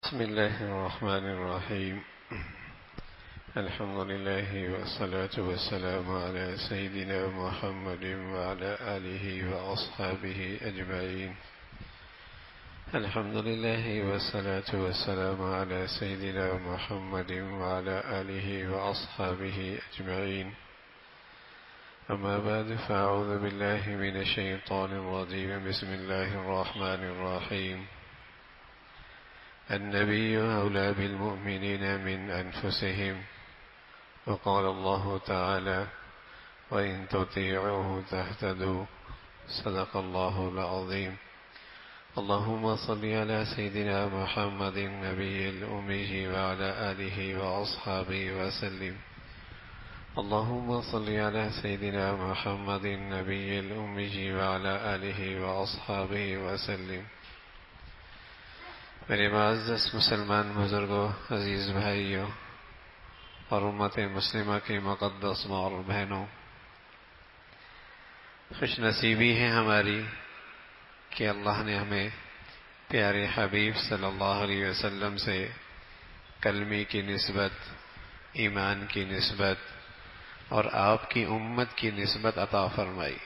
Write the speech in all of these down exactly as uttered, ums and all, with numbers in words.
بسم الله الرحمن الرحيم. الحمد لله والصلاة والسلام على سيدنا محمد وعلى آله وأصحابه أجمعين. الحمد لله والصلاة والسلام على سيدنا محمد وعلى آله وأصحابه أجمعين. أما بعد، فأعوذ بالله من الشيطان الرجيم. بسم الله الرحمن الرحيم. النبي أولى بالمؤمنين من أنفسهم، وقال الله تعالى: وإن تطيعوه تهتدوا. صدق الله العظيم. اللهم صل على سيدنا محمد النبي الأمي وعلى آله وأصحابه وسلم. اللهم صل على سيدنا محمد النبي الأمي وعلى آله وأصحابه وسلم. میرے معزز مسلمان بزرگوں، عزیز بھائیوں اور امت مسلمہ کی مقدس ماں اور بہنوں، خوش نصیبی ہے ہماری کہ اللہ نے ہمیں پیارے حبیب صلی اللہ علیہ وسلم سے کلمے کی نسبت، ایمان کی نسبت اور آپ کی امت کی نسبت عطا فرمائی.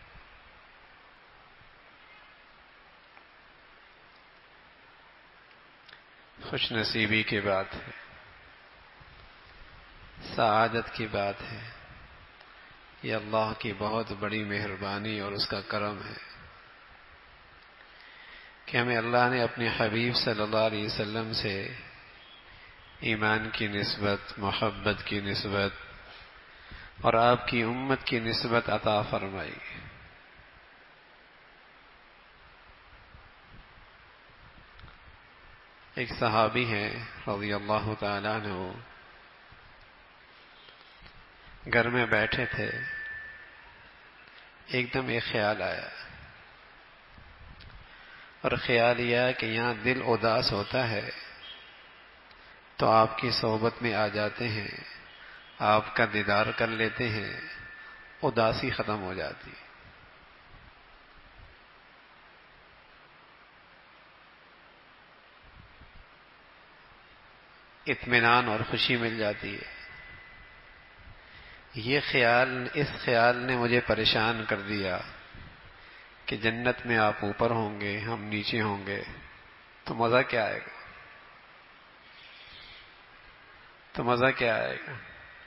خوش نصیبی کی بات ہے، سعادت کی بات ہے. یہ اللہ کی بہت بڑی مہربانی اور اس کا کرم ہے کہ ہمیں اللہ نے اپنے حبیب صلی اللہ علیہ وسلم سے ایمان کی نسبت، محبت کی نسبت اور آپ کی امت کی نسبت عطا فرمائی. ایک صحابی ہیں رضی اللہ تعالیٰ عنہ، گھر میں بیٹھے تھے، ایک دم ایک خیال آیا، اور خیال یہ کہ یہاں دل اداس ہوتا ہے تو آپ کی صحبت میں آ جاتے ہیں، آپ کا دیدار کر لیتے ہیں، اداسی ختم ہو جاتی. اطمینان اور خوشی مل جاتی ہے. یہ خیال اس خیال نے مجھے پریشان کر دیا کہ جنت میں آپ اوپر ہوں گے، ہم نیچے ہوں گے، تو مزہ کیا آئے گا؟ تو مزہ کیا آئے گا؟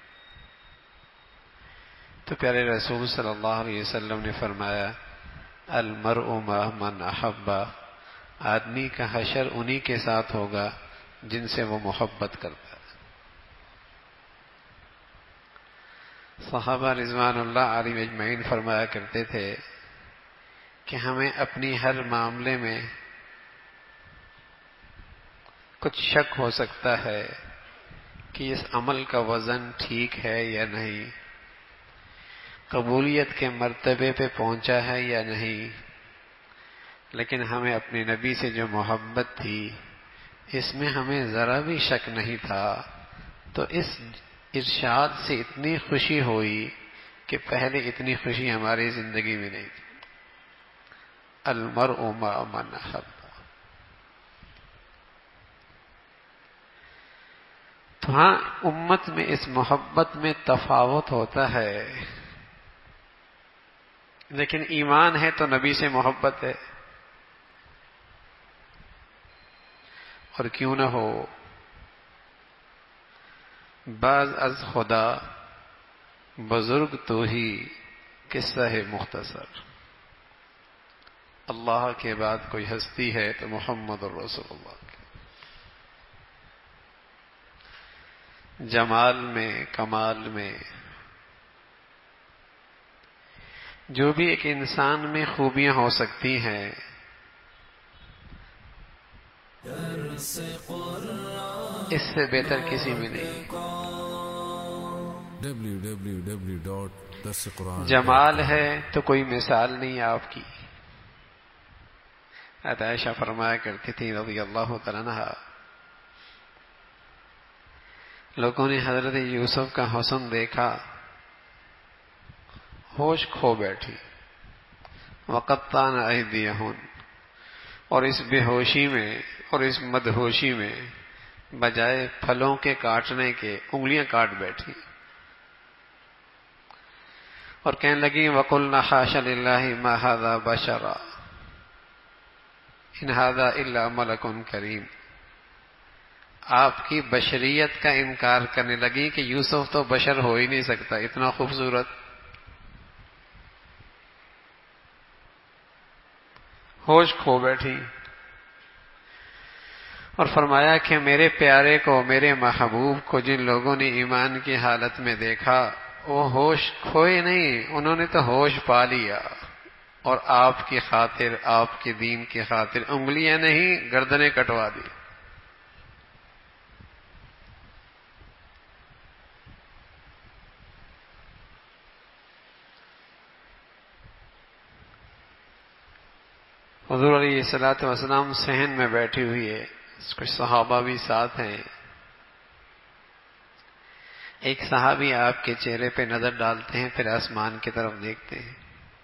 تو پیارے رسول صلی اللہ علیہ وسلم نے فرمایا: المرء مع من احب. آدمی کا حشر انہی کے ساتھ ہوگا جن سے وہ محبت کرتا ہے. صحابہ رضوان اللہ علیہم اجمعین فرمایا کرتے تھے کہ ہمیں اپنی ہر معاملے میں کچھ شک ہو سکتا ہے کہ اس عمل کا وزن ٹھیک ہے یا نہیں، قبولیت کے مرتبے پہ پہنچا ہے یا نہیں، لیکن ہمیں اپنے نبی سے جو محبت تھی اس میں ہمیں ذرا بھی شک نہیں تھا. تو اس ارشاد سے اتنی خوشی ہوئی کہ پہلے اتنی خوشی ہماری زندگی میں نہیں تھی. المرء مع من احب. تو ہاں، امت میں اس محبت میں تفاوت ہوتا ہے، لیکن ایمان ہے تو نبی سے محبت ہے. اور کیوں نہ ہو، بعض از خدا بزرگ تو ہی قصہ ہے مختصر. اللہ کے بعد کوئی ہستی ہے تو محمد الرسول اللہ کی. جمال میں، کمال میں، جو بھی ایک انسان میں خوبیاں ہو سکتی ہیں، اس سے بہتر کسی میں نہیں. ڈبلیو ڈبلیو ڈبلیو ڈاٹ درس قرآن. جمال ہے تو کوئی مثال نہیں آپ کی. حضرت عائشہ فرمایا کرتی تھی رضی اللہ تعالیٰ عنہا، لوگوں نے حضرت یوسف کا حسن دیکھا، ہوش کھو بیٹھی. وقطعن ایدیہن، اور اس بے ہوشی میں اور اس مدہوشی میں بجائے پھلوں کے کاٹنے کے انگلیاں کاٹ بیٹھی اور کہنے لگی وَقُلْنَا حَاشَ لِلَّهِ مَا هَذَا بَشَرًا إِنْ هَذَا إِلَّا مَلَكٌ كَرِيمٌ. آپ کی بشریت کا انکار کرنے لگی کہ یوسف تو بشر ہو ہی نہیں سکتا، اتنا خوبصورت. ہوش کھو بیٹھی اور فرمایا کہ میرے پیارے کو، میرے محبوب کو جن لوگوں نے ایمان کی حالت میں دیکھا وہ ہوش کھوئے نہیں، انہوں نے تو ہوش پا لیا اور آپ کی خاطر، آپ کے دین کی خاطر انگلیاں نہیں گردنیں کٹوا دی. حضور علیہ الصلوۃ والسلام صحن میں بیٹھی ہوئی ہے، کچھ صحابہ بھی ساتھ ہیں. ایک صحابی آپ کے چہرے پہ نظر ڈالتے ہیں، پھر آسمان کی طرف دیکھتے ہیں.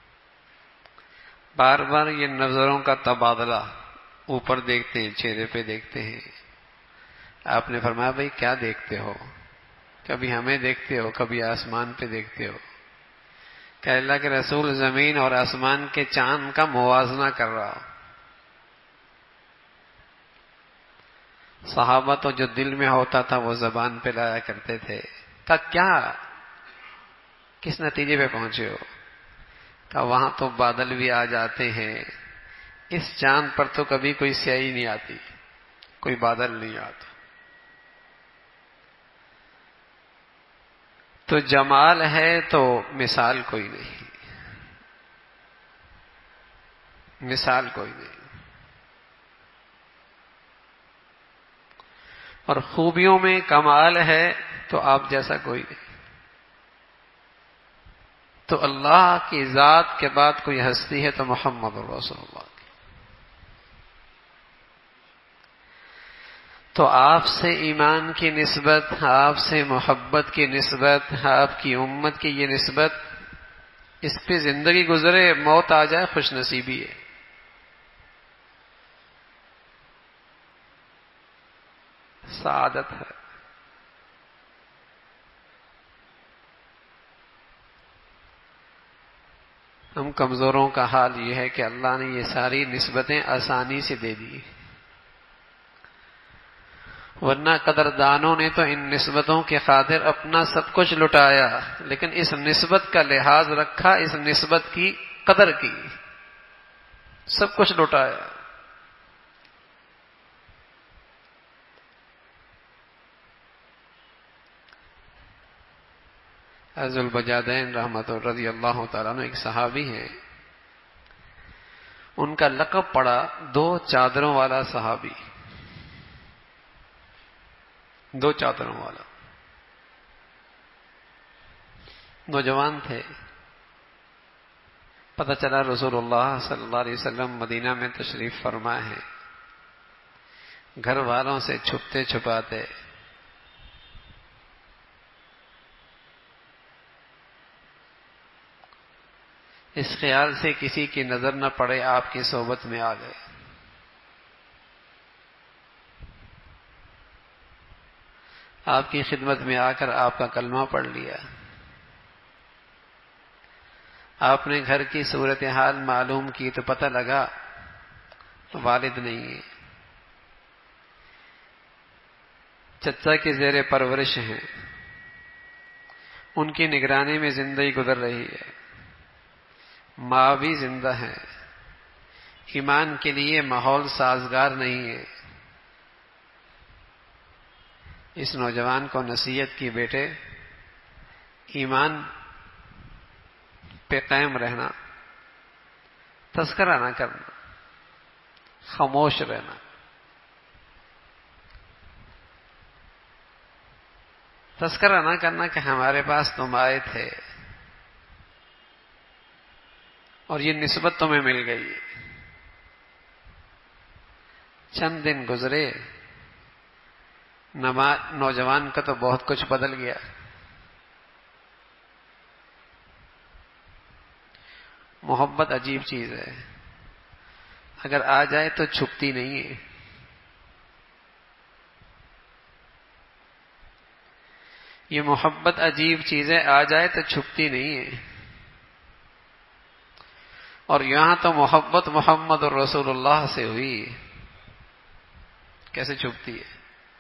بار بار یہ نظروں کا تبادلہ، اوپر دیکھتے ہیں، چہرے پہ دیکھتے ہیں. آپ نے فرمایا بھائی کیا دیکھتے ہو؟ کبھی ہمیں دیکھتے ہو، کبھی آسمان پہ دیکھتے ہو. کہ اللہ کے رسول زمین اور آسمان کے چاند کا موازنہ کر رہا ہو. صحابہ تو جو دل میں ہوتا تھا وہ زبان پہ لایا کرتے تھے. کہ کیا کس نتیجے پہ پہنچے ہو؟ کہ وہاں تو بادل بھی آ جاتے ہیں، اس چاند پر تو کبھی کوئی سیاہی نہیں آتی، کوئی بادل نہیں آتا. تو جمال ہے تو مثال کوئی نہیں، مثال کوئی نہیں. اور خوبیوں میں کمال ہے تو آپ جیسا کوئی نہیں. تو اللہ کی ذات کے بعد کوئی ہستی ہے تو محمد رسول اللہ. تو آپ سے ایمان کی نسبت، آپ سے محبت کی نسبت، آپ کی امت کی یہ نسبت، اس پہ زندگی گزرے موت آ جائے خوش نصیبی ہے. سعادت ہے. ہم کمزوروں کا حال یہ ہے کہ اللہ نے یہ ساری نسبتیں آسانی سے دے دی، ورنہ قدردانوں نے تو ان نسبتوں کے خاطر اپنا سب کچھ لٹایا، لیکن اس نسبت کا لحاظ رکھا، اس نسبت کی قدر کی، سب کچھ لٹایا. ذو البجادین رحمت رضی اللہ تعالیٰ عنہ ایک صحابی ہیں، ان کا لقب پڑا دو چادروں والا صحابی. دو چادروں والا. نوجوان تھے، پتہ چلا رسول اللہ صلی اللہ علیہ وسلم مدینہ میں تشریف فرما ہے. گھر والوں سے چھپتے چھپاتے اس خیال سے کسی کی نظر نہ پڑے آپ کی صحبت میں آ گئے. آپ کی خدمت میں آ کر آپ کا کلمہ پڑھ لیا. آپ نے گھر کی صورتحال معلوم کی تو پتہ لگا والد نہیں ہے، چچا کی زیر پرورش ہیں، ان کی نگرانی میں زندگی گزر رہی ہے. ماں بھی زندہ ہے، ایمان کے لیے ماحول سازگار نہیں ہے. اس نوجوان کو نصیحت کی بیٹے ایمان پہ قائم رہنا، تذکرہ نہ کرنا، خاموش رہنا. تذکرہ نہ کرنا کہ ہمارے پاس تم آئے تھے اور یہ نسبت تمہیں مل گئی. چند دن گزرے، نوجوان کا تو بہت کچھ بدل گیا. محبت عجیب چیز ہے، اگر آ جائے تو چھپتی نہیں ہے. یہ محبت عجیب چیزیں آ جائے تو چھپتی نہیں ہے، اور یہاں تو محبت محمد الرسول اللہ سے ہوئی، کیسے چھپتی ہے؟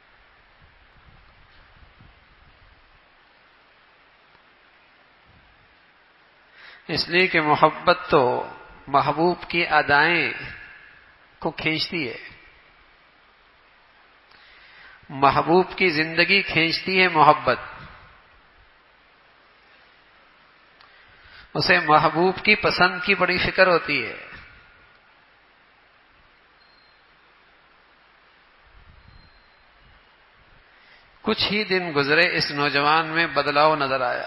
اس لیے کہ محبت تو محبوب کی ادائیں کو کھینچتی ہے، محبوب کی زندگی کھینچتی ہے محبت، اسے محبوب کی پسند کی بڑی فکر ہوتی ہے۔ کچھ ہی دن گزرے اس نوجوان میں بدلاؤ نظر آیا۔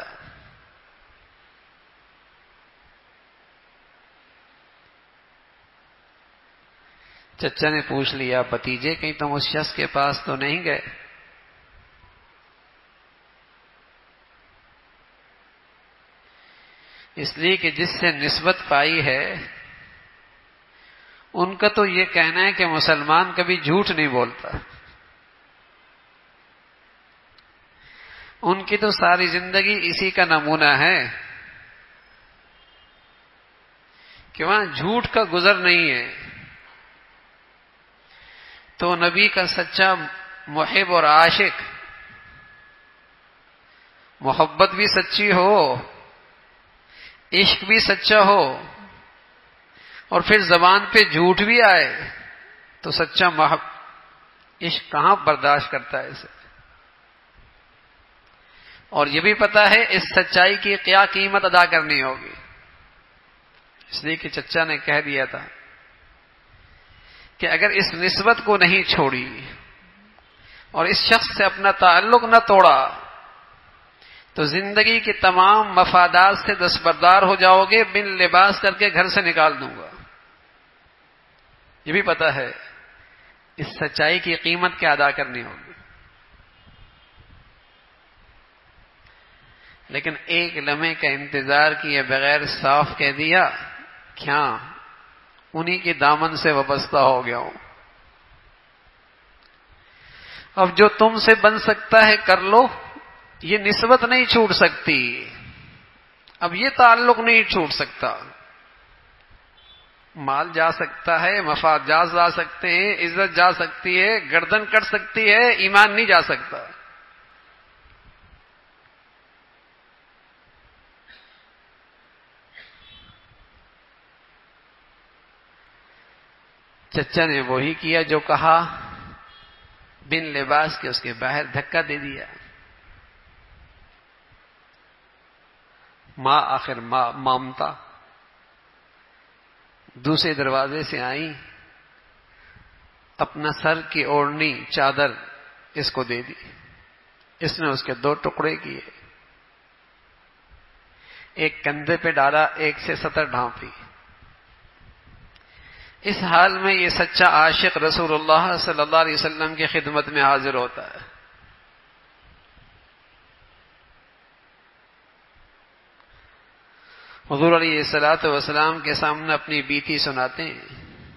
چچا نے پوچھ لیا، بھتیجے کہیں تم اس شخص کے پاس تو نہیں گئے؟ اس لیے کہ جس سے نسبت پائی ہے ان کا تو یہ کہنا ہے کہ مسلمان کبھی جھوٹ نہیں بولتا، ان کی تو ساری زندگی اسی کا نمونہ ہے کہ وہاں جھوٹ کا گزر نہیں ہے۔ تو نبی کا سچا محب اور عاشق، محبت بھی سچی ہو، عشق بھی سچا ہو، اور پھر زبان پہ جھوٹ بھی آئے تو سچا محب عشق کہاں برداشت کرتا ہے اسے؟ اور یہ بھی پتا ہے اس سچائی کی کیا قیمت ادا کرنی ہوگی، اس لیے کہ چچا نے کہہ دیا تھا کہ اگر اس نسبت کو نہیں چھوڑی اور اس شخص سے اپنا تعلق نہ توڑا تو زندگی کے تمام مفادات سے دستبردار ہو جاؤ گے، بن لباس کر کے گھر سے نکال دوں گا۔ یہ بھی پتا ہے اس سچائی کی قیمت کیا ادا کرنی ہوگی، لیکن ایک لمحے کا انتظار کیے بغیر صاف کہہ دیا، کیا انہی کے دامن سے وابستہ ہو گیا ہوں، اب جو تم سے بن سکتا ہے کر لو، یہ نسبت نہیں چھوٹ سکتی، اب یہ تعلق نہیں چھوٹ سکتا۔ مال جا سکتا ہے، مفاد جا سکتے ہیں، عزت جا سکتی ہے، گردن کٹ سکتی ہے، ایمان نہیں جا سکتا۔ چچا نے وہی کیا جو کہا، بن لباس کے اس کے باہر دھکا دے دیا۔ ماں آخر ماں مامتا دوسرے دروازے سے آئی، اپنا سر کی اوڑھنی چادر اس کو دے دی، اس نے اس کے دو ٹکڑے کیے، ایک کندھے پہ ڈالا، ایک سے سطر ڈھانپی۔ اس حال میں یہ سچا عاشق رسول اللہ صلی اللہ علیہ وسلم کی خدمت میں حاضر ہوتا ہے۔ حضور علیہ الصلوۃ والسلام کے سامنے اپنی بیتی سناتے ہیں۔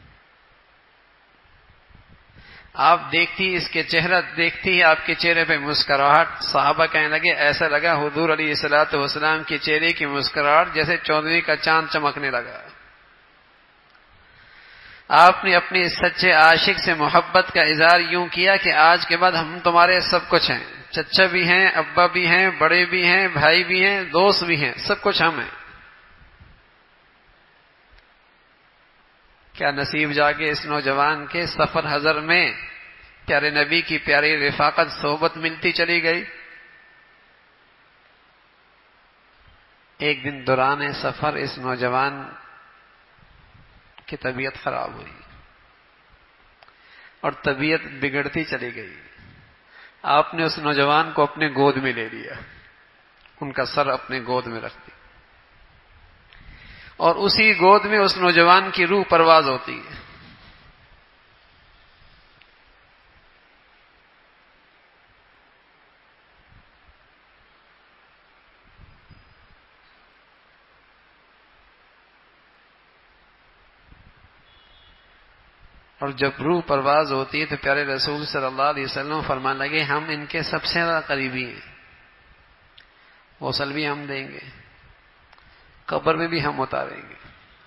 آپ دیکھتی اس کے چہرہ دیکھتی ہی آپ کے چہرے پہ مسکراہٹ، صحابہ کہنے لگے ایسا لگا حضور علیہ الصلوۃ والسلام کے چہرے کی مسکراہٹ جیسے چودھویں کا چاند چمکنے لگا۔ آپ نے اپنے سچے عاشق سے محبت کا اظہار یوں کیا کہ آج کے بعد ہم تمہارے سب کچھ ہیں، چچا بھی ہیں، ابا بھی ہیں، بڑے بھی ہیں، بھائی بھی ہیں، دوست بھی ہیں، سب کچھ ہم ہیں۔ کیا نصیب جاگے اس نوجوان کے، سفر حضر میں پیارے نبی کی پیاری رفاقت صحبت ملتی چلی گئی۔ ایک دن دوران سفر اس نوجوان کی طبیعت خراب ہوئی اور طبیعت بگڑتی چلی گئی۔ آپ نے اس نوجوان کو اپنے گود میں لے لیا، ان کا سر اپنے گود میں رکھ دیا، اور اسی گود میں اس نوجوان کی روح پرواز ہوتی ہے۔ اور جب روح پرواز ہوتی ہے تو پیارے رسول صلی اللہ علیہ وسلم فرمانے لگے ہم ان کے سب سے زیادہ قریبی ہیں، غسل بھی ہم دیں گے، قبر میں بھی ہم اتاریں گے۔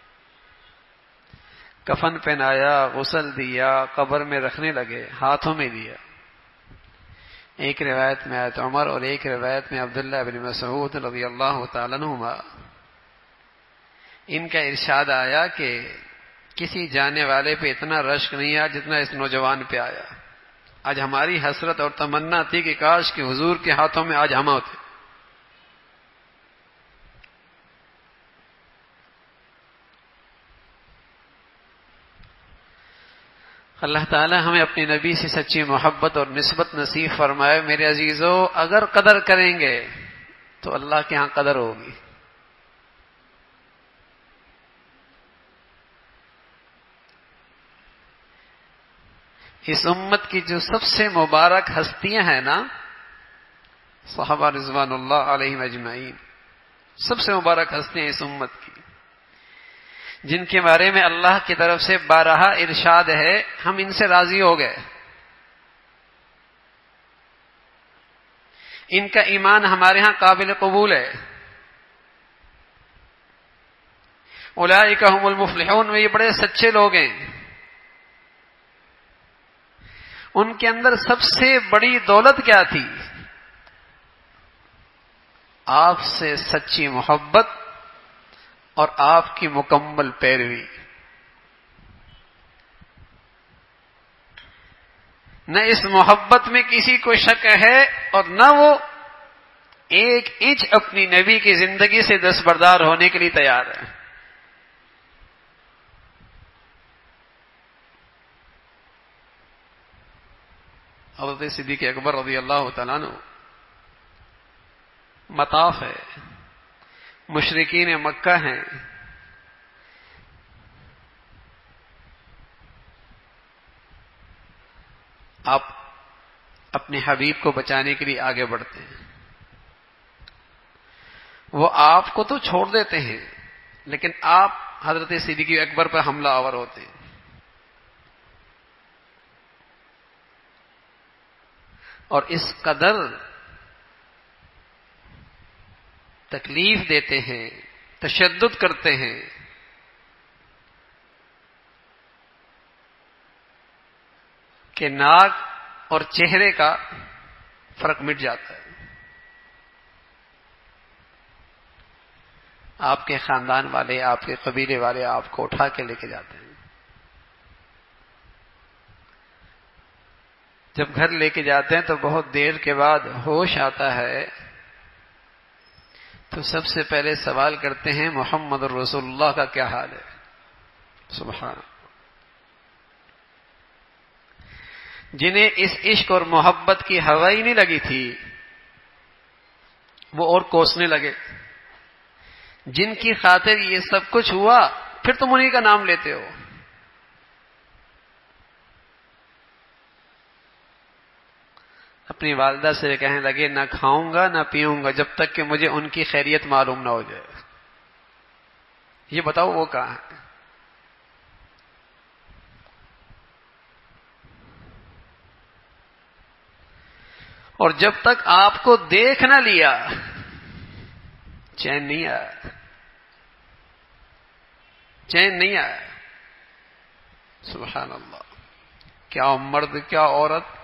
کفن پہنایا، غسل دیا، قبر میں رکھنے لگے، ہاتھوں میں دیا۔ ایک روایت میں حضرت عمر اور ایک روایت میں عبداللہ بن مسعود رضی اللہ تعالیٰ عنہما، ان کا ارشاد آیا کہ کسی جانے والے پہ اتنا رشک نہیں آیا جتنا اس نوجوان پہ آیا۔ آج ہماری حسرت اور تمنا تھی کہ کاش کہ حضور کے ہاتھوں میں آج ہم ہوتے۔ اللہ تعالی ہمیں اپنے نبی سے سچی محبت اور نسبت نصیب فرمائے۔ میرے عزیزو، اگر قدر کریں گے تو اللہ کے ہاں قدر ہوگی۔ اس امت کی جو سب سے مبارک ہستیاں ہیں نا، صحابہ رضوان اللہ علیہم اجمعین، سب سے مبارک ہستیاں اس امت کی، جن کے بارے میں اللہ کی طرف سے بارہا ارشاد ہے، ہم ان سے راضی ہو گئے، ان کا ایمان ہمارے ہاں قابل قبول ہے۔ اولئک هم المفلحون، وہ یہ بڑے سچے لوگ ہیں۔ ان کے اندر سب سے بڑی دولت کیا تھی؟ آپ سے سچی محبت اور آپ کی مکمل پیروی۔ نہ اس محبت میں کسی کو شک ہے اور نہ وہ ایک انچ اپنی نبی کی زندگی سے دستبردار ہونے کے لیے تیار ہے۔ حضرت صدیق اکبر رضی اللہ تعالیٰ عنہ، مطاف ہے، مشرکین مکہ ہیں، آپ اپنے حبیب کو بچانے کے لیے آگے بڑھتے ہیں۔ وہ آپ کو تو چھوڑ دیتے ہیں، لیکن آپ حضرت صدیق اکبر پر حملہ آور ہوتے ہیں۔ اور اس قدر تکلیف دیتے ہیں، تشدد کرتے ہیں کہ ناک اور چہرے کا فرق مٹ جاتا ہے۔ آپ کے خاندان والے، آپ کے قبیلے والے آپ کو اٹھا کے لے کے جاتے ہیں۔ جب گھر لے کے جاتے ہیں تو بہت دیر کے بعد ہوش آتا ہے تو سب سے پہلے سوال کرتے ہیں محمد الرسول اللہ کا کیا حال ہے؟ سبحان اللہ۔ جنہیں اس عشق اور محبت کی ہوا ہی نہیں لگی تھی وہ اور کوسنے لگے۔ جن کی خاطر یہ سب کچھ ہوا پھر تم انہی کا نام لیتے ہو۔ اپنی والدہ سے کہنے لگے نہ کھاؤں گا نہ پیوں گا جب تک کہ مجھے ان کی خیریت معلوم نہ ہو جائے۔ یہ بتاؤ وہ کہاں ہے؟ اور جب تک آپ کو دیکھ نہ لیا چین نہیں آیا، چین نہیں آیا۔ سبحان اللہ، کیا مرد کیا عورت۔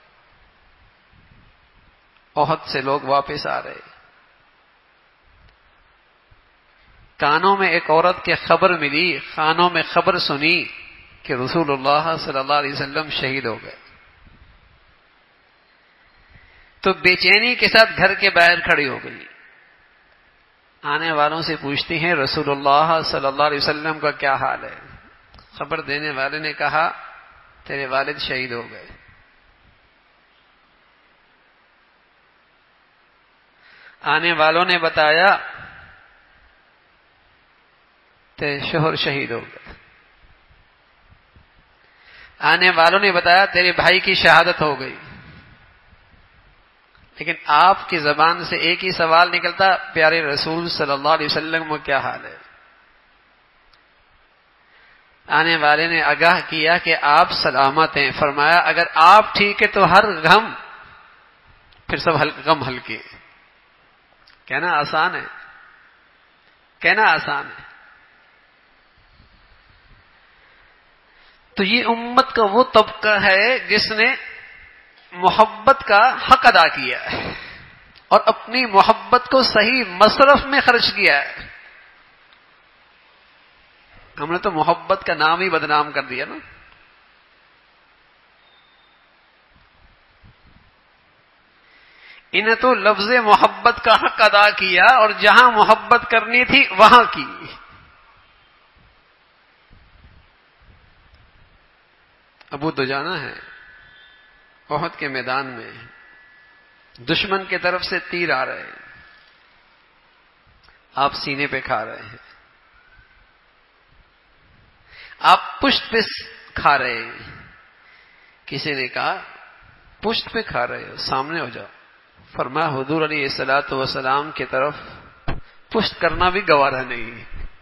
احد سے لوگ واپس آ رہے، کانوں میں ایک عورت کی خبر ملی، کانوں میں خبر سنی کہ رسول اللہ صلی اللہ علیہ وسلم شہید ہو گئے، تو بے چینی کے ساتھ گھر کے باہر کھڑی ہو گئی۔ آنے والوں سے پوچھتی ہیں رسول اللہ صلی اللہ علیہ وسلم کا کیا حال ہے؟ خبر دینے والے نے کہا تیرے والد شہید ہو گئے۔ آنے والوں نے بتایا تیرے شوہر شہید ہو گئے۔ آنے والوں نے بتایا تیرے بھائی کی شہادت ہو گئی۔ لیکن آپ کی زبان سے ایک ہی سوال نکلتا، پیارے رسول صلی اللہ علیہ وسلم کو کیا حال ہے؟ آنے والے نے آگاہ کیا کہ آپ سلامت ہیں۔ فرمایا اگر آپ ٹھیک ہے تو ہر غم پھر سب غم ہلکے۔ کہنا آسان ہے، کہنا آسان ہے. تو یہ امت کا وہ طبقہ ہے جس نے محبت کا حق ادا کیا ہے اور اپنی محبت کو صحیح مصرف میں خرچ کیا ہے. ہم نے تو محبت کا نام ہی بدنام کر دیا نا. انہیں تو لفظ محبت کا حق ادا کیا اور جہاں محبت کرنی تھی وہاں کی. ابو دجانہ ہے احد کے میدان میں، دشمن کی طرف سے تیر آ رہے ہیں، آپ سینے پہ کھا رہے ہیں، آپ پشت پہ کھا رہے ہیں. کسی نے کہا پشت پہ کھا رہے ہو، سامنے ہو جاؤ. فرمایا حضور علیہ الصلوۃ والسلام کی طرف پشت کرنا بھی گوارا نہیں.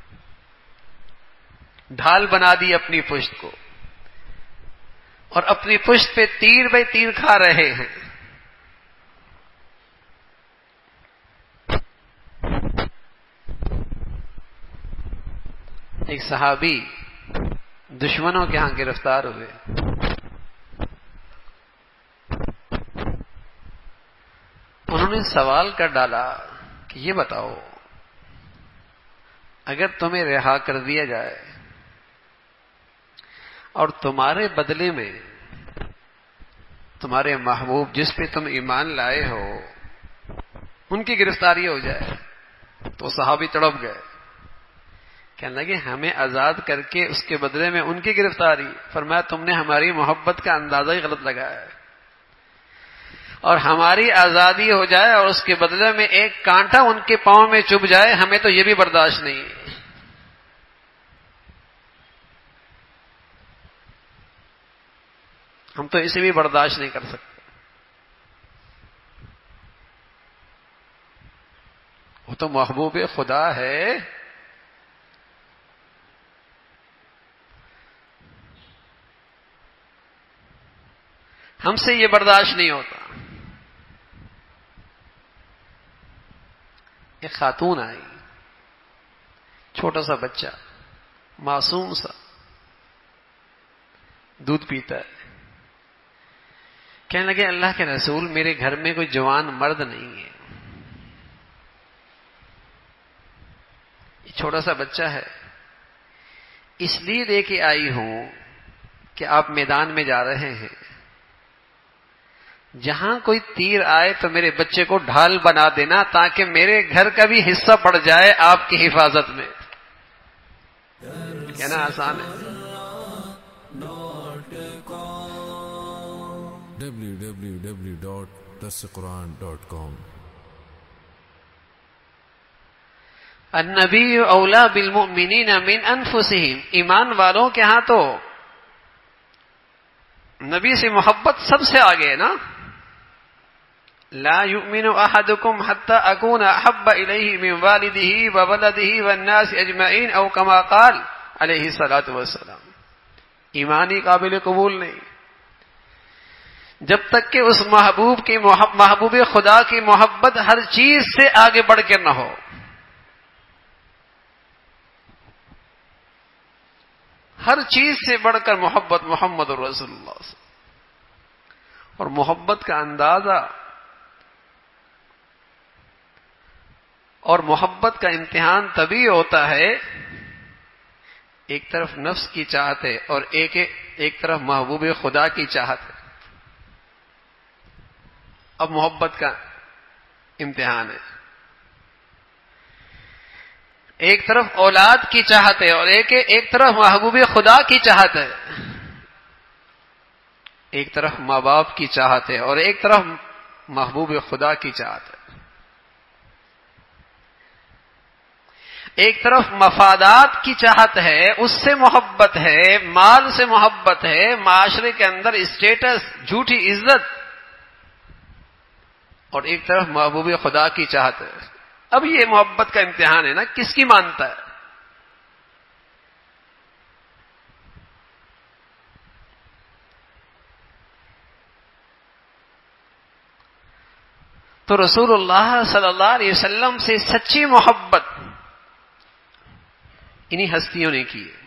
ڈھال بنا دی اپنی پشت کو اور اپنی پشت پہ تیر بے تیر کھا رہے ہیں. ایک صحابی دشمنوں کے ہاں گرفتار ہوئے. انہوں نے سوال کر ڈالا کہ یہ بتاؤ، اگر تمہیں رہا کر دیا جائے اور تمہارے بدلے میں تمہارے محبوب جس پہ تم ایمان لائے ہو ان کی گرفتاری ہو جائے، تو صحابی تڑپ گئے. کہنے لگے ہمیں آزاد کر کے اس کے بدلے میں ان کی گرفتاری. فرمایا تم نے ہماری محبت کا اندازہ ہی غلط لگایا ہے. اور ہماری آزادی ہو جائے اور اس کے بدلے میں ایک کانٹا ان کے پاؤں میں چبھ جائے، ہمیں تو یہ بھی برداشت نہیں ہے. ہم تو اسے بھی برداشت نہیں کر سکتے. وہ تو محبوب خدا ہے. ہم سے یہ برداشت نہیں ہوتا. ایک خاتون آئی، چھوٹا سا بچہ معصوم سا دودھ پیتا ہے. کہنے لگے اللہ کے رسول میرے گھر میں کوئی جوان مرد نہیں ہے، یہ چھوٹا سا بچہ ہے، اس لیے لے کے آئی ہوں کہ آپ میدان میں جا رہے ہیں، جہاں کوئی تیر آئے تو میرے بچے کو ڈھال بنا دینا تاکہ میرے گھر کا بھی حصہ پڑ جائے آپ کی حفاظت میں. کہنا آسان ہے. ڈبلیو ڈبلیو ڈبلیو ڈاٹ درس قرآن ڈاٹ کام. النبی اولا بالمؤمنین من انفسہم. ایمان والوں کے ہاں تو نبی سے محبت سب سے آگے ہے نا. لا یؤمن احدکم حتی اکون احب الیہ من والدہ وولدہ والناس اجمعین او کما قال علیہ الصلاۃ والسلام. ایمانی قابل قبول نہیں جب تک کہ اس محبوب کی محبوب خدا کی محبت ہر چیز سے آگے بڑھ کر نہ ہو. ہر چیز سے بڑھ کر محبت محمد رسول اللہ صلی اللہ علیہ وسلم. اور محبت کا اندازہ اور محبت کا امتحان تبھی ہوتا ہے ایک طرف نفس کی چاہت ہے اور ایک ایک طرف محبوب خدا کی چاہت ہے. اب محبت کا امتحان ہے. ایک طرف اولاد کی چاہت ہے اور ایک ایک طرف محبوب خدا کی چاہت ہے. ایک طرف ماں باپ کی چاہت ہے اور ایک طرف محبوب خدا کی چاہت ہے. ایک طرف مفادات کی چاہت ہے، اس سے محبت ہے، مال سے محبت ہے، معاشرے کے اندر اسٹیٹس، جھوٹی عزت، اور ایک طرف محبوب خدا کی چاہت ہے. اب یہ محبت کا امتحان ہے نا، کس کی مانتا ہے. تو رسول اللہ صلی اللہ علیہ وسلم سے سچی محبت انہی ہستیوں نے کی ہے،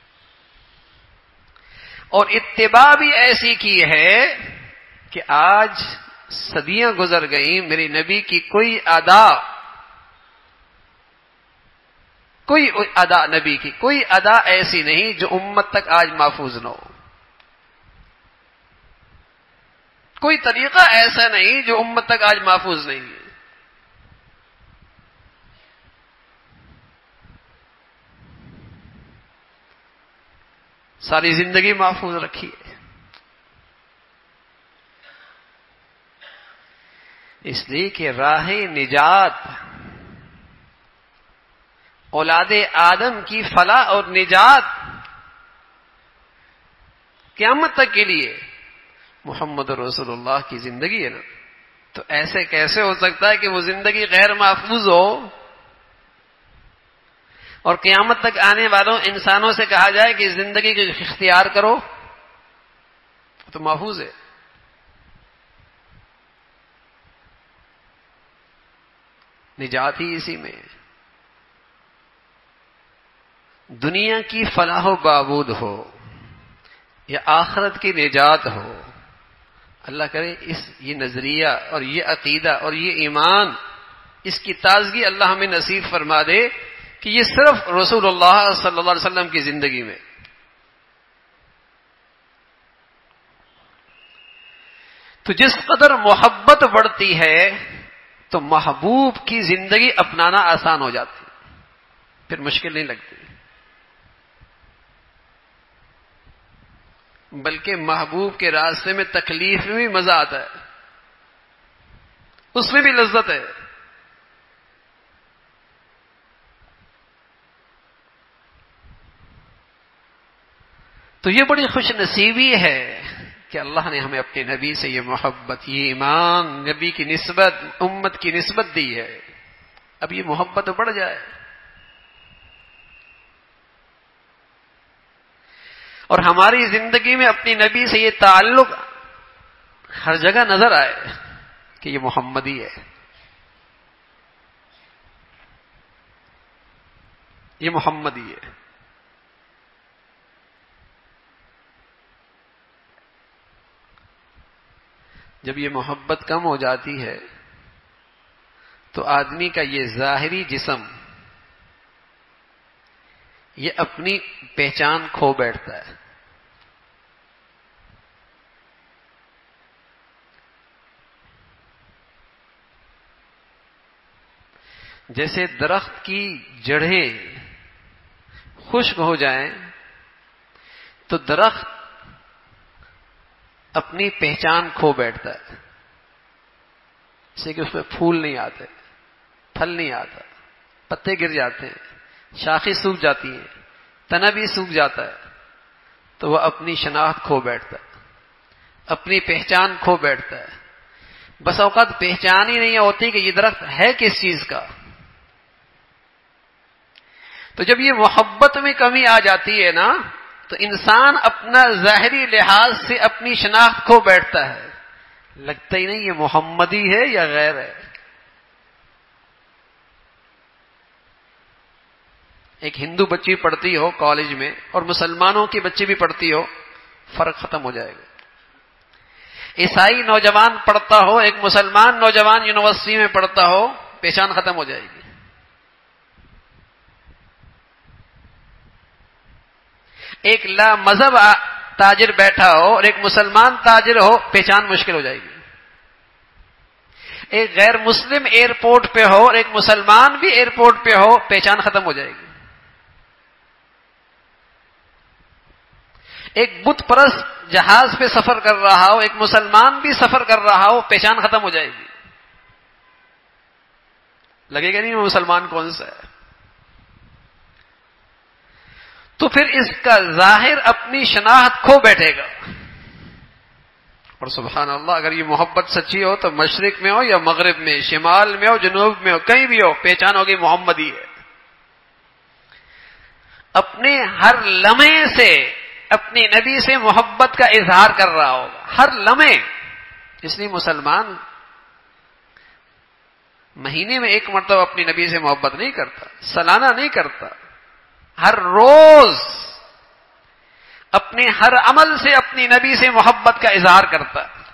اور اتباع بھی ایسی کی ہے کہ آج صدیاں گزر گئیں، میرے نبی کی کوئی ادا کوئی ادا نبی کی کوئی ادا ایسی نہیں جو امت تک آج محفوظ نہ ہو، کوئی طریقہ ایسا نہیں جو امت تک آج محفوظ نہیں ہے۔ ساری زندگی محفوظ رکھی ہے، اس لیے کہ راہ نجات اولاد آدم کی فلاح اور نجات قیامت تک کے لیے محمد رسول اللہ کی زندگی ہے نا، تو ایسے کیسے ہو سکتا ہے کہ وہ زندگی غیر محفوظ ہو اور قیامت تک آنے والوں انسانوں سے کہا جائے کہ زندگی کو اختیار کرو تو محفوظ ہے۔ نجات ہی اسی میں ہے، دنیا کی فلاح و بہبود ہو یا آخرت کی نجات ہو، اللہ کرے اس یہ نظریہ اور یہ عقیدہ اور یہ ایمان، اس کی تازگی اللہ ہمیں نصیب فرما دے کہ یہ صرف رسول اللہ صلی اللہ علیہ وسلم کی زندگی میں۔ تو جس قدر محبت بڑھتی ہے تو محبوب کی زندگی اپنانا آسان ہو جاتی، پھر مشکل نہیں لگتی، بلکہ محبوب کے راستے میں تکلیف میں بھی مزہ آتا ہے، اس میں بھی لذت ہے۔ تو یہ بڑی خوش نصیبی ہے کہ اللہ نے ہمیں اپنے نبی سے یہ محبت، یہ ایمان، نبی کی نسبت، امت کی نسبت دی ہے۔ اب یہ محبت بڑھ جائے اور ہماری زندگی میں اپنی نبی سے یہ تعلق ہر جگہ نظر آئے کہ یہ محمدی ہے، یہ محمدی ہے۔ جب یہ محبت کم ہو جاتی ہے تو آدمی کا یہ ظاہری جسم یہ اپنی پہچان کھو بیٹھتا ہے۔ جیسے درخت کی جڑیں خشک ہو جائیں تو درخت اپنی پہچان کھو بیٹھتا ہے، جیسے کہ اس میں پھول نہیں آتے، پھل نہیں آتا، پتے گر جاتے ہیں، شاخیں سوکھ جاتی ہیں، تنا بھی سوکھ جاتا ہے، تو وہ اپنی شناخت کھو بیٹھتا ہے، اپنی پہچان کھو بیٹھتا ہے۔ بس اوقات پہچان ہی نہیں ہوتی کہ یہ درخت ہے کس چیز کا۔ تو جب یہ محبت میں کمی آ جاتی ہے نا تو انسان اپنا ظاہری لحاظ سے اپنی شناخت کھو بیٹھتا ہے، لگتا ہی نہیں یہ محمدی ہے یا غیر ہے۔ ایک ہندو بچی پڑھتی ہو کالج میں اور مسلمانوں کی بچی بھی پڑھتی ہو، فرق ختم ہو جائے گا۔ عیسائی نوجوان پڑھتا ہو، ایک مسلمان نوجوان یونیورسٹی میں پڑھتا ہو، پہچان ختم ہو جائے گی۔ ایک لا مذہب تاجر بیٹھا ہو اور ایک مسلمان تاجر ہو، پہچان مشکل ہو جائے گی۔ ایک غیر مسلم ایئرپورٹ پہ ہو اور ایک مسلمان بھی ایئرپورٹ پہ ہو، پہچان ختم ہو جائے گی۔ ایک بت پرست جہاز پہ سفر کر رہا ہو، ایک مسلمان بھی سفر کر رہا ہو، پہچان ختم ہو جائے گی۔ لگے گا نہیں وہ مسلمان کون سا ہے۔ تو پھر اس کا ظاہر اپنی شناخت کھو بیٹھے گا۔ اور سبحان اللہ، اگر یہ محبت سچی ہو تو مشرق میں ہو یا مغرب میں، شمال میں ہو جنوب میں ہو، کہیں بھی ہو، پہچان ہوگی محمدی ہے۔ اپنے ہر لمحے سے اپنے نبی سے محبت کا اظہار کر رہا ہوگا، ہر لمحے۔ اس لیے مسلمان مہینے میں ایک مرتبہ اپنی نبی سے محبت نہیں کرتا، سالانہ نہیں کرتا، ہر روز اپنے ہر عمل سے اپنی نبی سے محبت کا اظہار کرتا ہے.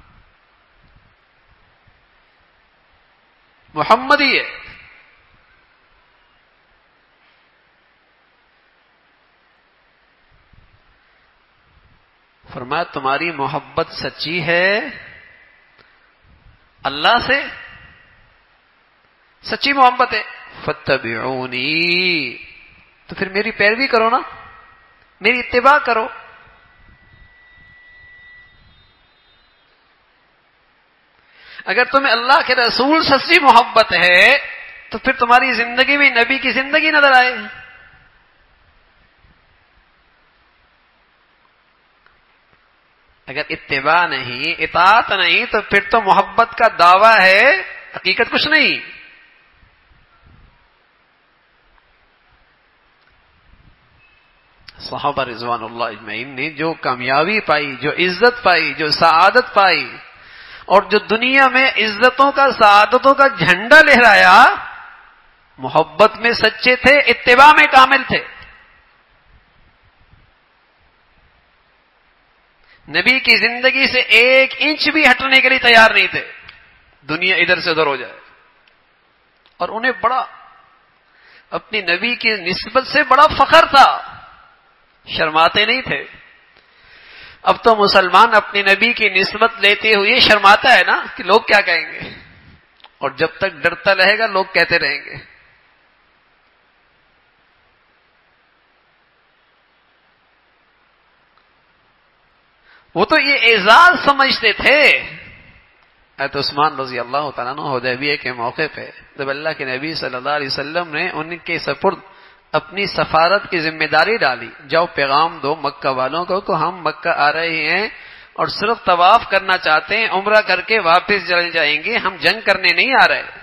محمدی ہے. فرمایا تمہاری محبت سچی ہے اللہ سے، سچی محبت ہے، فاتبعونی، تو پھر میری پیروی کرو نا، میری اتباع کرو. اگر تمہیں اللہ کے رسول سچی محبت ہے تو پھر تمہاری زندگی میں نبی کی زندگی نظر آئے. اگر اتباع نہیں، اطاعت نہیں، تو پھر تو محبت کا دعویٰ ہے، حقیقت کچھ نہیں. صحابہ رضوان اللہ اجمعین نے جو کامیابی پائی، جو عزت پائی، جو سعادت پائی، اور جو دنیا میں عزتوں کا، سعادتوں کا جھنڈا لہرایا، محبت میں سچے تھے، اتباع میں کامل تھے. نبی کی زندگی سے ایک انچ بھی ہٹنے کے لیے تیار نہیں تھے، دنیا ادھر سے ادھر ہو جائے. اور انہیں بڑا اپنی نبی کی نسبت سے بڑا فخر تھا، شرماتے نہیں تھے. اب تو مسلمان اپنی نبی کی نسبت لیتے ہوئے شرماتا ہے نا کہ لوگ کیا کہیں گے، اور جب تک ڈرتا رہے گا لوگ کہتے رہیں گے. وہ تو یہ اعزاز سمجھتے تھے. حضرت عثمان رضی اللہ تعالیٰ عنہ حدیبیہ کے موقع پہ جب اللہ کے نبی صلی اللہ علیہ وسلم نے ان کے سپرد اپنی سفارت کی ذمہ داری ڈالی، جاؤ پیغام دو مکہ والوں کو کہ ہم مکہ آ رہے ہیں اور صرف طواف کرنا چاہتے ہیں، عمرہ کر کے واپس چل جائیں گے، ہم جنگ کرنے نہیں آ رہے.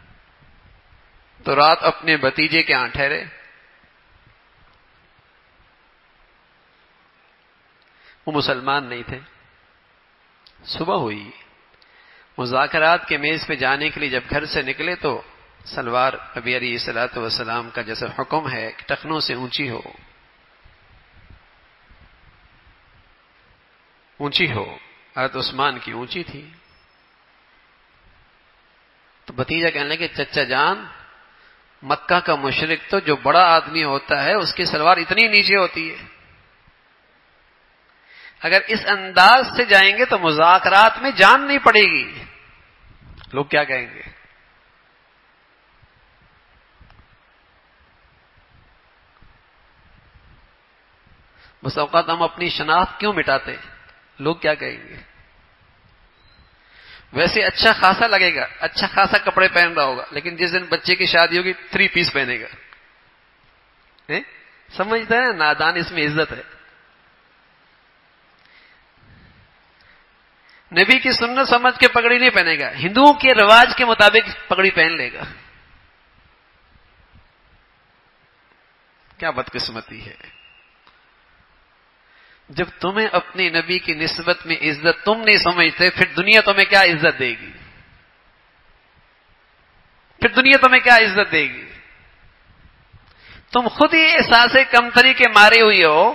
تو رات اپنے بھتیجے کے ہاں ٹھہرے. وہ مسلمان نہیں تھے. صبح ہوئی، مذاکرات کے میز پہ جانے کے لیے جب گھر سے نکلے تو سلوار نبی علیہ الصلوۃ والسلام کا جیسا حکم ہے کہ ٹخنوں سے اونچی ہو، اونچی ہو. حضرت عثمان کی اونچی تھی. تو بھتیجا کہنے لگے چچا جان، مکہ کا مشرک تو جو بڑا آدمی ہوتا ہے اس کی سلوار اتنی نیچے ہوتی ہے، اگر اس انداز سے جائیں گے تو مذاکرات میں جان نہیں پڑے گی، لوگ کیا کہیں گے. بس اوقات ہم اپنی شناخت کیوں مٹاتے، لوگ کیا کہیں گے. ویسے اچھا خاصا لگے گا، اچھا خاصا کپڑے پہن رہا ہوگا، لیکن جس دن بچے کی شادی ہوگی تھری پیس پہنے گا. سمجھتے ہیں نادان، اس میں عزت ہے. نبی کی سنت سمجھ کے پگڑی نہیں پہنے گا، ہندوؤں کے رواج کے مطابق پگڑی پہن لے گا. کیا بدقسمتی ہے. جب تمہیں اپنی نبی کی نسبت میں عزت تم نہیں سمجھتے، پھر دنیا تمہیں کیا عزت دے گی؟ پھر دنیا تمہیں کیا عزت دے گی؟ تم خود ہی احساس کمتری کے مارے ہوئے ہو.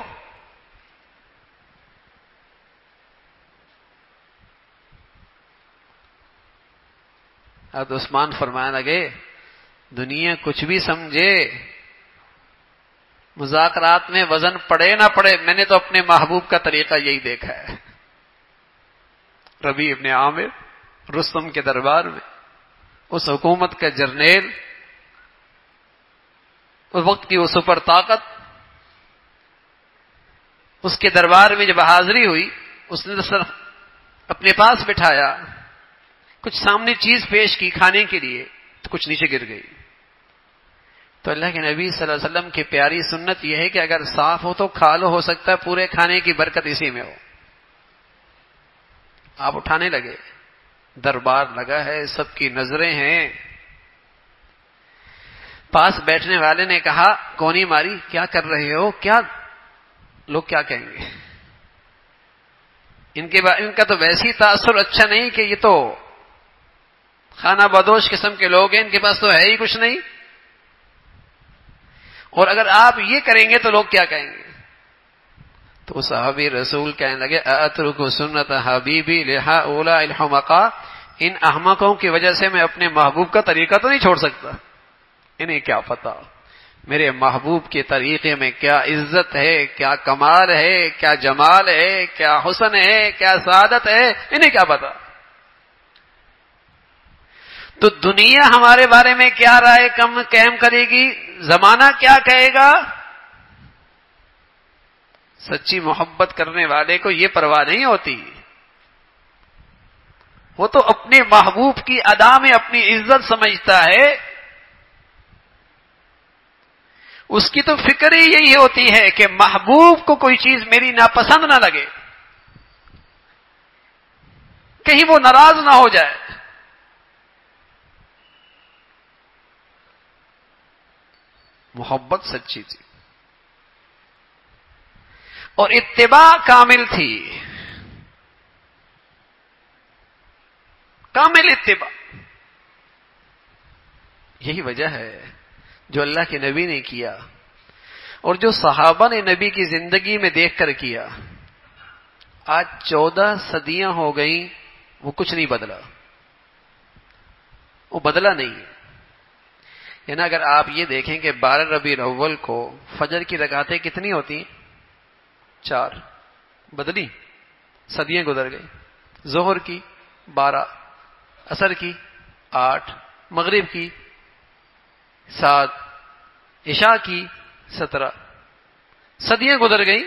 حضرت عثمان فرمانے لگے دنیا کچھ بھی سمجھے، مذاکرات میں وزن پڑے نہ پڑے، میں نے تو اپنے محبوب کا طریقہ یہی دیکھا ہے. ربیع ابن عامر رستم کے دربار میں، اس حکومت کا جرنیل، اس وقت کی وہ سپر طاقت، اس کے دربار میں جب حاضری ہوئی، اس نے صرف اپنے پاس بٹھایا، کچھ سامنے چیز پیش کی کھانے کے لیے تو کچھ نیچے گر گئی. تو اللہ کے نبی صلی اللہ علیہ وسلم کی پیاری سنت یہ ہے کہ اگر صاف ہو تو کھا لو، ہو سکتا ہے پورے کھانے کی برکت اسی میں ہو. آپ اٹھانے لگے، دربار لگا ہے، سب کی نظریں ہیں. پاس بیٹھنے والے نے کہا کونی ماری، کیا کر رہے ہو، کیا لوگ کیا کہیں گے. ان کے ان کا تو ویسی تاثر اچھا نہیں کہ یہ تو کھانا بدوش قسم کے لوگ ہیں، ان کے پاس تو ہے ہی کچھ نہیں، اور اگر آپ یہ کریں گے تو لوگ کیا کہیں گے؟ تو صحابی رسول کہنے لگے اترک سنت حبیبی لہؤلاء الحمقاء، ان احمقوں کی وجہ سے میں اپنے محبوب کا طریقہ تو نہیں چھوڑ سکتا، انہیں کیا پتا میرے محبوب کے طریقے میں کیا عزت ہے، کیا کمال ہے، کیا جمال ہے، کیا حسن ہے، کیا سعادت ہے، انہیں کیا پتا۔ تو دنیا ہمارے بارے میں کیا رائے کم قائم کرے گی، زمانہ کیا کہے گا، سچی محبت کرنے والے کو یہ پرواہ نہیں ہوتی، وہ تو اپنے محبوب کی ادا میں اپنی عزت سمجھتا ہے، اس کی تو فکر ہی یہی ہوتی ہے کہ محبوب کو کوئی چیز میری ناپسند نہ لگے، کہیں وہ ناراض نہ ہو جائے۔ محبت سچی تھی اور اتباع کامل تھی، کامل اتباع۔ یہی وجہ ہے جو اللہ کے نبی نے کیا اور جو صحابہ نے نبی کی زندگی میں دیکھ کر کیا، آج چودہ صدیاں ہو گئیں وہ کچھ نہیں بدلا، وہ بدلا نہیں ہے۔ یعنی اگر آپ یہ دیکھیں کہ بارہ ربیع الاول کو فجر کی رکعتیں کتنی ہوتی ہیں؟ چار، بدلی؟ صدیاں گزر گئی۔ ظہر کی بارہ، عصر کی آٹھ، مغرب کی سات، عشاء کی سترہ، صدیاں گزر گئیں۔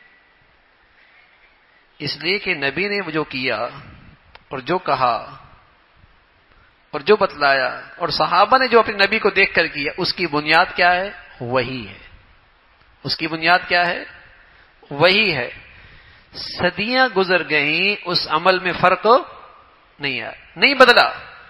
اس لیے کہ نبی نے جو کیا اور جو کہا اور جو بتلایا اور صحابہ نے جو اپنے نبی کو دیکھ کر کیا، اس کی بنیاد کیا ہے؟ وہی ہے۔ اس کی بنیاد کیا ہے؟ وہی ہے۔ صدیاں گزر گئیں، اس عمل میں فرق نہیں آیا، نہیں بدلا۔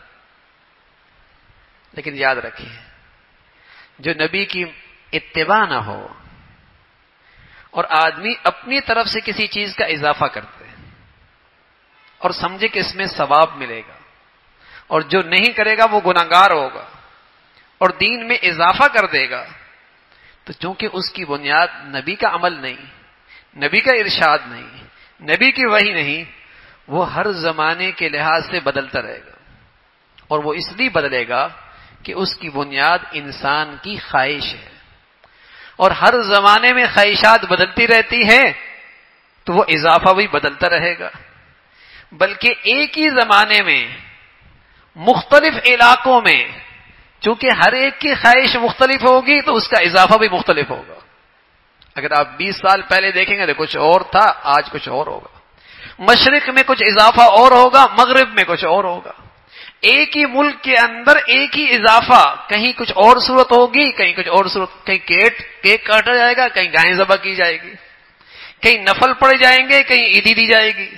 لیکن یاد رکھیے، جو نبی کی اتباع نہ ہو اور آدمی اپنی طرف سے کسی چیز کا اضافہ کرتے اور سمجھے کہ اس میں ثواب ملے گا، اور جو نہیں کرے گا وہ گناہگار ہوگا اور دین میں اضافہ کر دے گا، تو چونکہ اس کی بنیاد نبی کا عمل نہیں، نبی کا ارشاد نہیں، نبی کی وحی نہیں، وہ ہر زمانے کے لحاظ سے بدلتا رہے گا۔ اور وہ اس لیے بدلے گا کہ اس کی بنیاد انسان کی خواہش ہے، اور ہر زمانے میں خواہشات بدلتی رہتی ہیں تو وہ اضافہ بھی بدلتا رہے گا۔ بلکہ ایک ہی زمانے میں مختلف علاقوں میں چونکہ ہر ایک کی خواہش مختلف ہوگی تو اس کا اضافہ بھی مختلف ہوگا۔ اگر آپ بیس سال پہلے دیکھیں گے تو کچھ اور تھا، آج کچھ اور ہوگا۔ مشرق میں کچھ اضافہ اور ہوگا، مغرب میں کچھ اور ہوگا۔ ایک ہی ملک کے اندر ایک ہی اضافہ، کہیں کچھ اور صورت ہوگی، کہیں کچھ اور صورت، کہیں کیک کیک کاٹا جائے گا، کہیں گائے ذبح کی جائے گی، کہیں نفل پڑے جائیں گے، کہیں عیدی دی جائے گی۔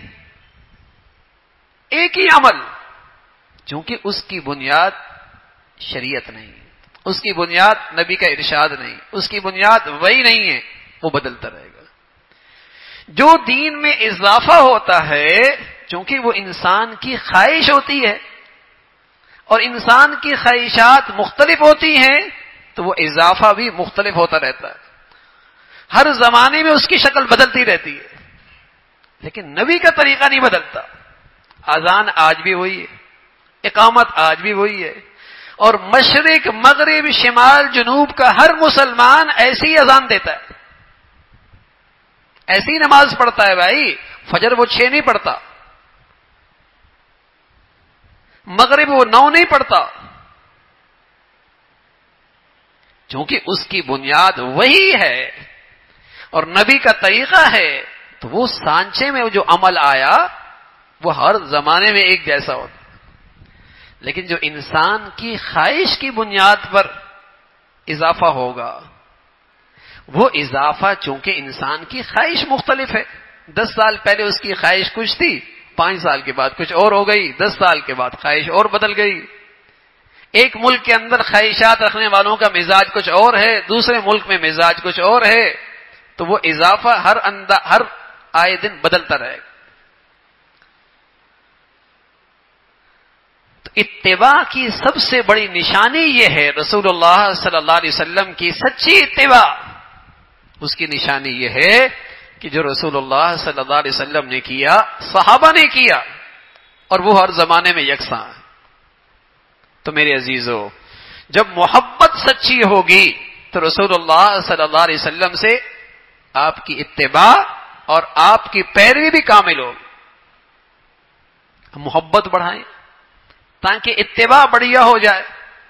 ایک ہی عمل، چونکہ اس کی بنیاد شریعت نہیں، اس کی بنیاد نبی کا ارشاد نہیں، اس کی بنیاد وہی نہیں ہے، وہ بدلتا رہے گا۔ جو دین میں اضافہ ہوتا ہے چونکہ وہ انسان کی خواہش ہوتی ہے اور انسان کی خواہشات مختلف ہوتی ہیں تو وہ اضافہ بھی مختلف ہوتا رہتا ہے، ہر زمانے میں اس کی شکل بدلتی رہتی ہے۔ لیکن نبی کا طریقہ نہیں بدلتا۔ اذان آج بھی وہی ہے، اقامت آج بھی وہی ہے، اور مشرق مغرب شمال جنوب کا ہر مسلمان ایسی اذان دیتا ہے، ایسی نماز پڑھتا ہے۔ بھائی فجر وہ چھ نہیں پڑھتا، مغرب وہ نو نہیں پڑھتا، چونکہ اس کی بنیاد وہی ہے اور نبی کا طریقہ ہے، تو وہ سانچے میں جو عمل آیا وہ ہر زمانے میں ایک جیسا ہوتا۔ لیکن جو انسان کی خواہش کی بنیاد پر اضافہ ہوگا، وہ اضافہ چونکہ انسان کی خواہش مختلف ہے، دس سال پہلے اس کی خواہش کچھ تھی، پانچ سال کے بعد کچھ اور ہو گئی، دس سال کے بعد خواہش اور بدل گئی۔ ایک ملک کے اندر خواہشات رکھنے والوں کا مزاج کچھ اور ہے، دوسرے ملک میں مزاج کچھ اور ہے، تو وہ اضافہ ہر اندہ ہر آئے دن بدلتا رہے گا۔ تو اتباع کی سب سے بڑی نشانی یہ ہے، رسول اللہ صلی اللہ علیہ وسلم کی سچی اتباع، اس کی نشانی یہ ہے کہ جو رسول اللہ صلی اللہ علیہ وسلم نے کیا صحابہ نے کیا، اور وہ ہر زمانے میں یکساں ہے۔ تو میرے عزیزو، جب محبت سچی ہوگی تو رسول اللہ صلی اللہ علیہ وسلم سے آپ کی اتباع اور آپ کی پیروی بھی کامل ہوگی۔ محبت بڑھائیں تاکہ اتباع بڑھیا ہو جائے۔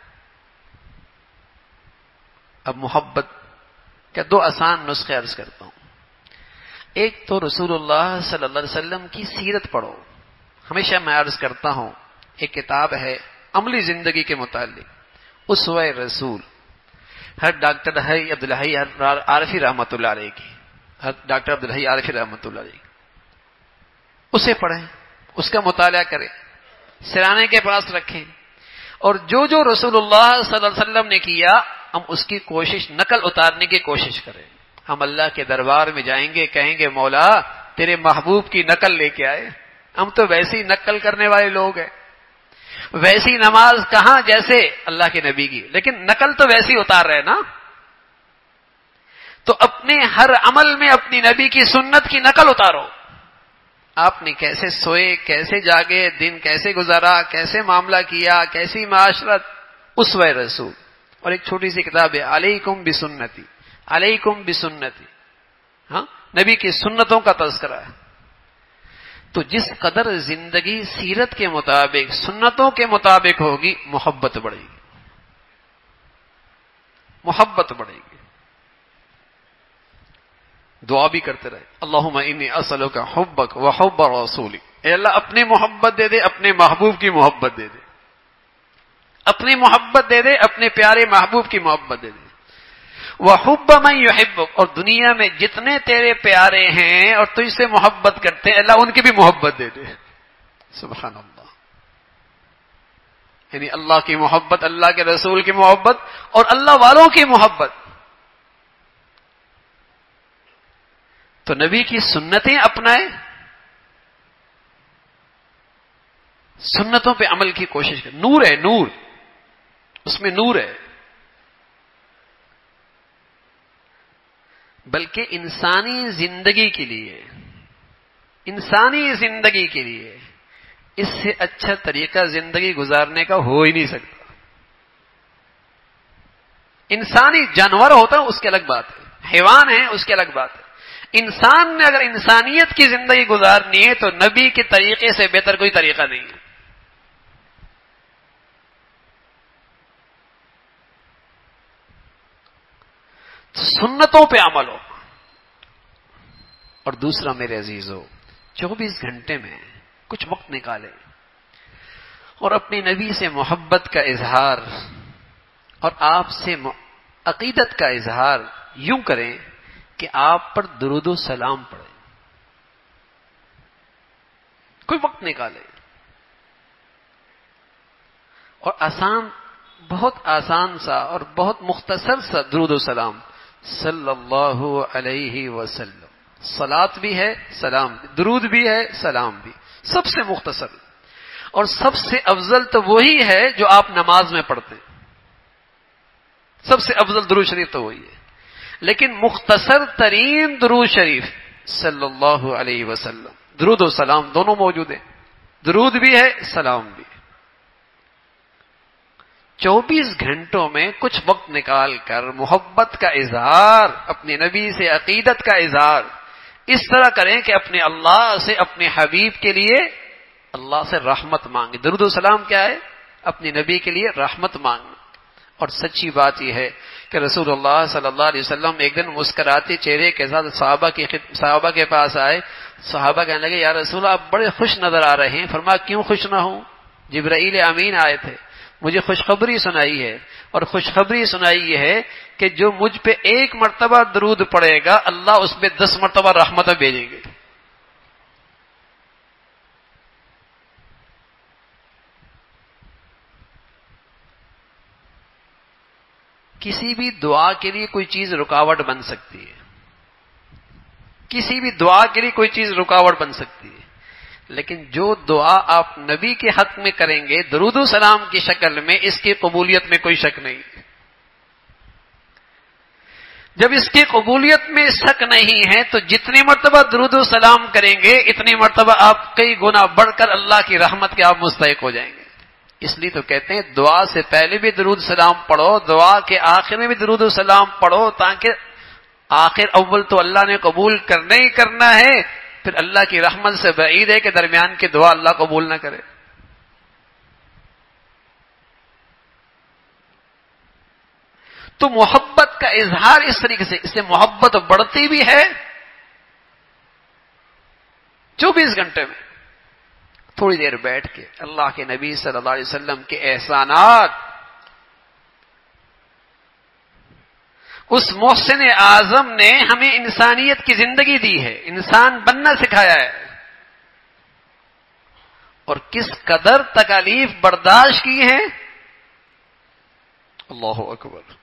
اب محبت کا دو آسان نسخے عرض کرتا ہوں۔ ایک تو رسول اللہ صلی اللہ علیہ وسلم کی سیرت پڑھو۔ ہمیشہ میں عرض کرتا ہوں، ایک کتاب ہے عملی زندگی کے متعلق، اسوہ رسول، ہر ڈاکٹر ہے عبدالحی عارفی رحمۃ اللہ علیہ کی، ہر ڈاکٹر عبدالحی عارفی رحمۃ اللہ علیہ کی، اسے پڑھیں، اس کا مطالعہ کریں، سرانے کے پاس رکھیں، اور جو جو رسول اللہ صلی اللہ علیہ وسلم نے کیا ہم اس کی کوشش نقل اتارنے کی کوشش کریں۔ ہم اللہ کے دربار میں جائیں گے، کہیں گے مولا تیرے محبوب کی نقل لے کے آئے، ہم تو ویسی نقل کرنے والے لوگ ہیں، ویسی نماز کہاں جیسے اللہ کے نبی کی، لیکن نقل تو ویسی اتار رہے نا۔ تو اپنے ہر عمل میں اپنی نبی کی سنت کی نقل اتارو۔ آپ نے کیسے سوئے، کیسے جاگے، دن کیسے گزارا، کیسے معاملہ کیا، کیسی معاشرت، اسوہ رسول۔ اور ایک چھوٹی سی کتاب ہے علیکم بسنتی، علیکم بسنتی، ہاں نبی کی سنتوں کا تذکرہ ہے۔ تو جس قدر زندگی سیرت کے مطابق، سنتوں کے مطابق ہوگی، محبت بڑھے گی، محبت بڑھے گی۔ دعا بھی کرتے رہے، اللہم انی اسألک حبک وحب رسولک، اے اللہ اپنی محبت دے دے، اپنے محبوب کی محبت دے دے، اپنی محبت دے دے، اپنے پیارے محبوب کی محبت دے دے، وحب من یحبک، اور دنیا میں جتنے تیرے پیارے ہیں اور تجھ سے محبت کرتے ہیں اللہ ان کی بھی محبت دے دے۔ سبحان اللہ، یعنی اللہ کی محبت، اللہ کے رسول کی محبت اور اللہ والوں کی محبت۔ تو نبی کی سنتیں اپنائیں، سنتوں پہ عمل کی کوشش کریں۔ نور ہے، نور، اس میں نور ہے، بلکہ انسانی زندگی کے لیے، انسانی زندگی کے لیے اس سے اچھا طریقہ زندگی گزارنے کا ہو ہی نہیں سکتا۔ انسانی جانور ہوتا ہے اس کی الگ بات ہے، حیوان ہے اس کی الگ بات ہے، انسان نے اگر انسانیت کی زندگی گزارنی ہے تو نبی کے طریقے سے بہتر کوئی طریقہ نہیں ہے۔ سنتوں پہ عمل ہو۔ اور دوسرا میرے عزیزو، چوبیس گھنٹے میں کچھ وقت نکالے اور اپنے نبی سے محبت کا اظہار اور آپ سے عقیدت کا اظہار یوں کریں کہ آپ پر درود و سلام پڑھیں۔ کوئی وقت نکالے اور آسان، بہت آسان سا اور بہت مختصر سا درود و سلام، صلی اللہ علیہ وسلم، صلاۃ بھی ہے، سلام بھی، درود بھی ہے، سلام بھی، سب سے مختصر اور سب سے افضل تو وہی ہے جو آپ نماز میں پڑھتے ہیں، سب سے افضل درود شریف تو وہی ہے، لیکن مختصر ترین درود شریف صلی اللہ علیہ وسلم، درود و سلام دونوں موجود ہیں، درود بھی ہے، سلام بھی۔ چوبیس گھنٹوں میں کچھ وقت نکال کر محبت کا اظہار، اپنے نبی سے عقیدت کا اظہار اس طرح کریں کہ اپنے اللہ سے، اپنے حبیب کے لیے اللہ سے رحمت مانگیں۔ درود و سلام کیا ہے؟ اپنے نبی کے لیے رحمت مانگنا۔ اور سچی بات یہ ہے کہ رسول اللہ صلی اللہ علیہ وسلم ایک دن مسکراتے چہرے کے ساتھ صحابہ کے صحابہ کے پاس آئے، صحابہ کہنے لگے یا رسول اللہ آپ بڑے خوش نظر آ رہے ہیں۔ فرمایا کیوں خوش نہ ہوں، جبرائیل امین آئے تھے، مجھے خوشخبری سنائی ہے، اور خوشخبری سنائی یہ ہے کہ جو مجھ پہ ایک مرتبہ درود پڑے گا اللہ اس پہ دس مرتبہ رحمتیں بھیجیں گے۔ کسی بھی دعا کے لیے کوئی چیز رکاوٹ بن سکتی ہے، کسی بھی دعا کے لیے کوئی چیز رکاوٹ بن سکتی ہے، لیکن جو دعا آپ نبی کے حق میں کریں گے درود و سلام کی شکل میں، اس کی قبولیت میں کوئی شک نہیں۔ جب اس کی قبولیت میں شک نہیں ہے تو جتنی مرتبہ درود و سلام کریں گے اتنی مرتبہ آپ کئی گنا بڑھ کر اللہ کی رحمت کے آپ مستحق ہو جائیں گے۔ اس لیے تو کہتے ہیں دعا سے پہلے بھی درود سلام پڑھو، دعا کے آخر میں بھی درود و سلام پڑھو، تاکہ آخر اول تو اللہ نے قبول کرنا ہی کرنا ہے، پھر اللہ کی رحمت سے بعید ہے کہ درمیان کی دعا اللہ قبول نہ کرے۔ تو محبت کا اظہار اس طریقے سے، اس سے محبت بڑھتی بھی ہے چوبیس گھنٹے میں تھوڑی دیر بیٹھ کے اللہ کے نبی صلی اللہ علیہ وسلم کے احسانات، اس محسن اعظم نے ہمیں انسانیت کی زندگی دی ہے، انسان بننا سکھایا ہے، اور کس قدر تکالیف برداشت کی ہیں۔ اللہ اکبر۔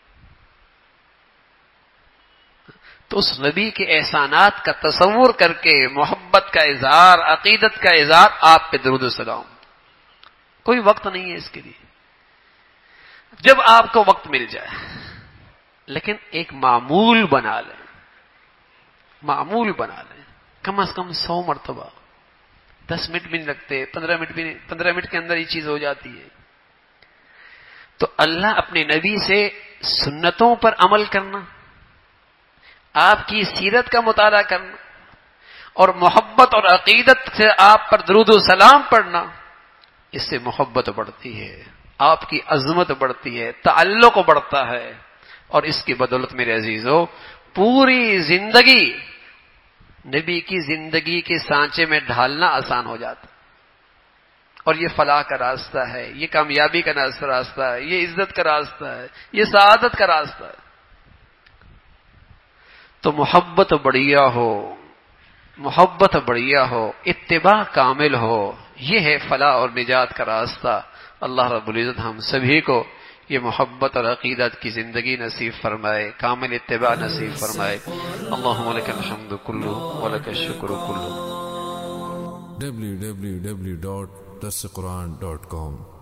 تو اس نبی کے احسانات کا تصور کر کے محبت کا اظہار، عقیدت کا اظہار، آپ پہ درود و سلام۔ کوئی وقت نہیں ہے اس کے لیے، جب آپ کو وقت مل جائے، لیکن ایک معمول بنا لیں، معمول بنا لیں، کم از کم سو مرتبہ، دس منٹ بھی نہیں لگتے، پندرہ منٹ بھی نہیں، پندرہ منٹ کے اندر یہ چیز ہو جاتی ہے۔ تو اللہ اپنے نبی سے سنتوں پر عمل کرنا، آپ کی سیرت کا مطالعہ کرنا، اور محبت اور عقیدت سے آپ پر درود و سلام پڑھنا، اس سے محبت بڑھتی ہے، آپ کی عظمت بڑھتی ہے، تعلق بڑھتا ہے، اور اس کی بدولت میرے عزیزو پوری زندگی نبی کی زندگی کے سانچے میں ڈھالنا آسان ہو جاتا، اور یہ فلاح کا راستہ ہے، یہ کامیابی کا راستہ ہے، یہ عزت کا راستہ ہے، یہ سعادت کا راستہ ہے۔ تو محبت بڑھیا ہو، محبت بڑھیا ہو، اتباع کامل ہو، یہ ہے فلاح اور نجات کا راستہ۔ اللہ رب العزت ہم سبھی کو یہ محبت اور عقیدت کی زندگی نصیب فرمائے، کامل اتباع نصیب فرمائے۔ اللہم لک الحمد کلہ ولک الشکر کلہ۔ W W W dot this Quran dot com